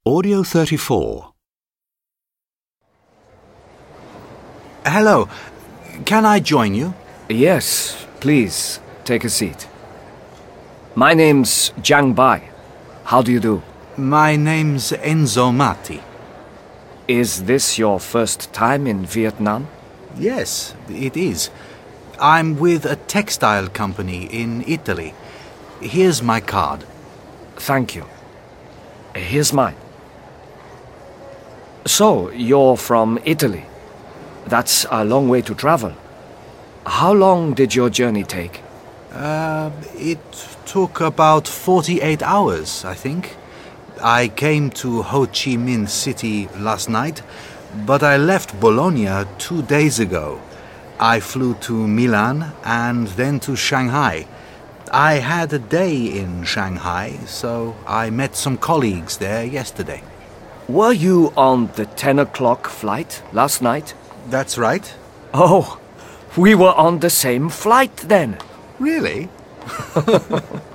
Audio 34. Hello. Can I join you? Yes, please, take a seat. My name's Jiang Bai. How do you do? My name's Enzo Matti. Is this your first time in Vietnam? Yes, it is. I'm with a textile company in Italy. Here's my card. Thank you. Here's mine. So, you're from Italy. That's a long way to travel. How long did your journey take? It took about 48 hours, I think. I came to Ho Chi Minh City last night, but I left Bologna 2 days ago. I flew to Milan and then to Shanghai. I had a day in Shanghai, so I met some colleagues there yesterday. Were you on the 10 o'clock flight last night? That's right. Oh, we were on the same flight then. Really?